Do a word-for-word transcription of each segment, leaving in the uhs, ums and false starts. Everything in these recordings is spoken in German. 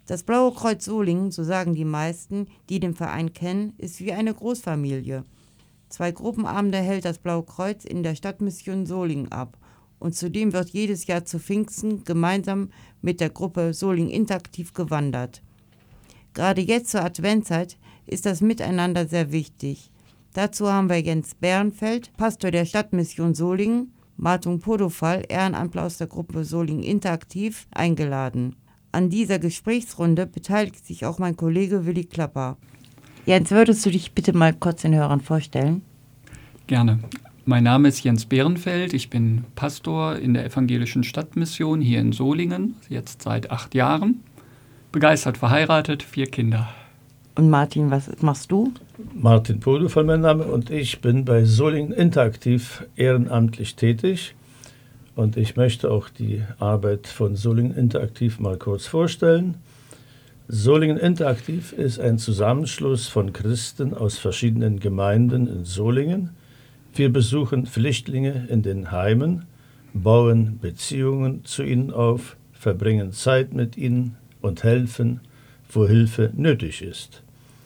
Das Blaue Kreuz Solingen, so sagen die meisten, die den Verein kennen, ist wie eine Großfamilie. Zwei Gruppenabende hält das Blaue Kreuz in der Stadtmission Solingen ab. Und zudem wird jedes Jahr zu Pfingsten gemeinsam mit der Gruppe Solingen Interaktiv gewandert. Gerade jetzt zur Adventszeit ist das Miteinander sehr wichtig. Dazu haben wir Jens Bärenfeld, Pastor der Stadtmission Solingen, Martin Podofall, Ehrenamtler aus der Gruppe Solingen Interaktiv, eingeladen. An dieser Gesprächsrunde beteiligt sich auch mein Kollege Willi Klapper. Jens, würdest du dich bitte mal kurz den Hörern vorstellen? Gerne. Mein Name ist Jens Bärenfeld, ich bin Pastor in der evangelischen Stadtmission hier in Solingen, jetzt seit acht Jahren. Begeistert verheiratet, vier Kinder. Und Martin, was machst du? Martin Podofall mein Name und ich bin bei Solingen Interaktiv ehrenamtlich tätig. Und ich möchte auch die Arbeit von Solingen Interaktiv mal kurz vorstellen. Solingen Interaktiv ist ein Zusammenschluss von Christen aus verschiedenen Gemeinden in Solingen. Wir besuchen Flüchtlinge in den Heimen, bauen Beziehungen zu ihnen auf, verbringen Zeit mit ihnen und helfen, wo Hilfe nötig ist.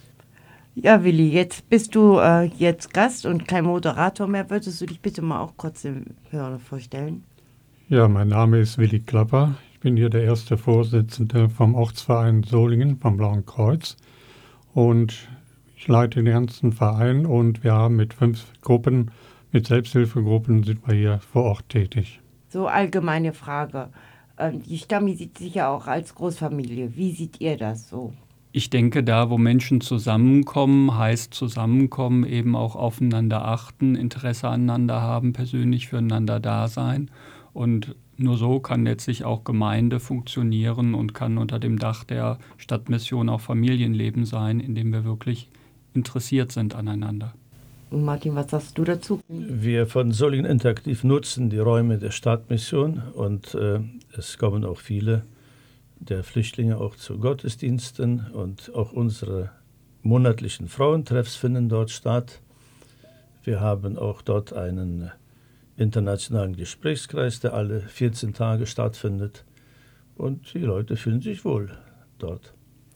Ja, Willi, jetzt bist du äh, jetzt Gast und kein Moderator mehr. Würdest du dich bitte mal auch kurz dem Hörer vorstellen? Ja, mein Name ist Willi Klapper. Ich bin hier der erste Vorsitzende vom Ortsverein Solingen vom Blauen Kreuz und ich leite den ganzen Verein und wir haben mit fünf Gruppen, mit Selbsthilfegruppen sind wir hier vor Ort tätig. So allgemeine Frage. Die Stammi sieht sich ja auch als Großfamilie. Wie seht ihr das so? Ich denke, da wo Menschen zusammenkommen, heißt zusammenkommen, eben auch aufeinander achten, Interesse aneinander haben, persönlich füreinander da sein. Und nur so kann letztlich auch Gemeinde funktionieren und kann unter dem Dach der Stadtmission auch Familienleben sein, in dem wir wirklich interessiert sind aneinander. Und Martin, was sagst du dazu? Wir von Solingen Interaktiv nutzen die Räume der Stadtmission und äh, es kommen auch viele der Flüchtlinge auch zu Gottesdiensten und auch unsere monatlichen Frauentreffs finden dort statt. Wir haben auch dort einen internationalen Gesprächskreis, der alle vierzehn Tage stattfindet und die Leute fühlen sich wohl dort.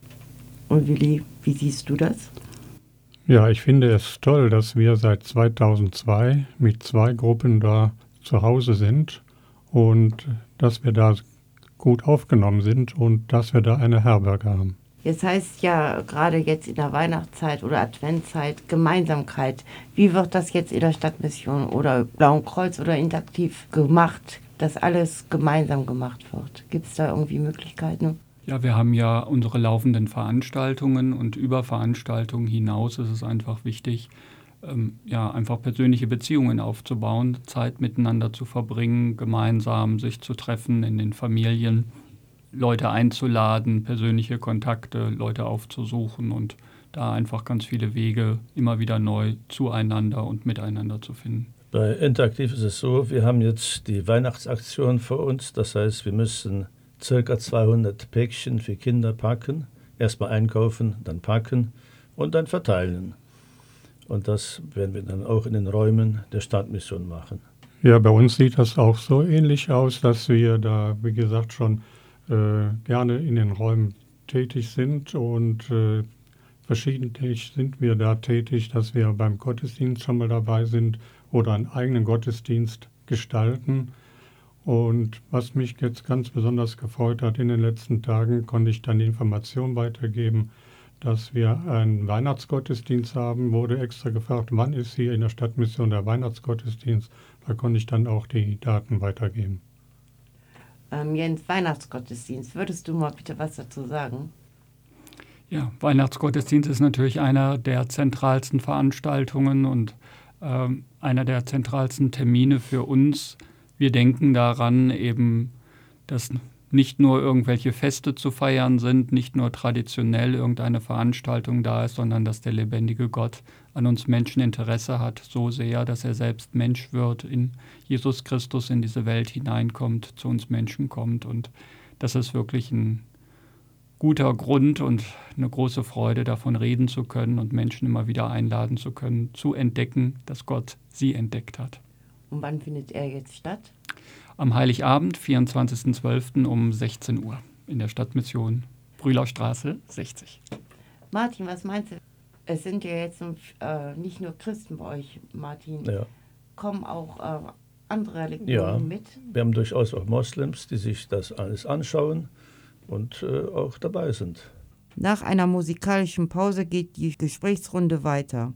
Und Willi, wie siehst du das? Ja, ich finde es toll, dass wir seit zweitausendzwei mit zwei Gruppen da zu Hause sind und dass wir da gut aufgenommen sind und dass wir da eine Herberge haben. Jetzt heißt ja gerade jetzt in der Weihnachtszeit oder Adventszeit Gemeinsamkeit. Wie wird das jetzt in der Stadtmission oder Blauen Kreuz oder Interaktiv gemacht, dass alles gemeinsam gemacht wird? Gibt es da irgendwie Möglichkeiten? Ja, wir haben ja unsere laufenden Veranstaltungen und über Veranstaltungen hinaus ist es einfach wichtig, ähm, ja, einfach persönliche Beziehungen aufzubauen, Zeit miteinander zu verbringen, gemeinsam sich zu treffen in den Familien, Leute einzuladen, persönliche Kontakte, Leute aufzusuchen und da einfach ganz viele Wege immer wieder neu zueinander und miteinander zu finden. Bei Interaktiv ist es so, wir haben jetzt die Weihnachtsaktion vor uns, das heißt, wir müssen circa zweihundert Päckchen für Kinder packen, erstmal einkaufen, dann packen und dann verteilen. Und das werden wir dann auch in den Räumen der Stadtmission machen. Ja, bei uns sieht das auch so ähnlich aus, dass wir da, wie gesagt, schon äh, gerne in den Räumen tätig sind und äh, verschiedentlich sind wir da tätig, dass wir beim Gottesdienst schon mal dabei sind oder einen eigenen Gottesdienst gestalten. Und was mich jetzt ganz besonders gefreut hat, in den letzten Tagen konnte ich dann die Information weitergeben, dass wir einen Weihnachtsgottesdienst haben. Wurde extra gefragt, wann ist hier in der Stadtmission der Weihnachtsgottesdienst. Da konnte ich dann auch die Daten weitergeben. Ähm, Jens, Weihnachtsgottesdienst, würdest du mal bitte was dazu sagen? Ja, Weihnachtsgottesdienst ist natürlich einer der zentralsten Veranstaltungen und ähm, einer der zentralsten Termine für uns. Wir denken daran eben, dass nicht nur irgendwelche Feste zu feiern sind, nicht nur traditionell irgendeine Veranstaltung da ist, sondern dass der lebendige Gott an uns Menschen Interesse hat, so sehr, dass er selbst Mensch wird, in Jesus Christus in diese Welt hineinkommt, zu uns Menschen kommt. Und das ist wirklich ein guter Grund und eine große Freude, davon reden zu können und Menschen immer wieder einladen zu können, zu entdecken, dass Gott sie entdeckt hat. Und wann findet er jetzt statt? Am Heiligabend, vierundzwanzigsten zwölften um sechzehn Uhr in der Stadtmission. Brühlaustraße sechzig. Martin, was meinst du? Es sind ja jetzt äh, nicht nur Christen bei euch, Martin. Ja. Kommen auch äh, andere Religionen Ja, mit? Wir haben durchaus auch Moslems, die sich das alles anschauen und äh, auch dabei sind. Nach einer musikalischen Pause geht die Gesprächsrunde weiter.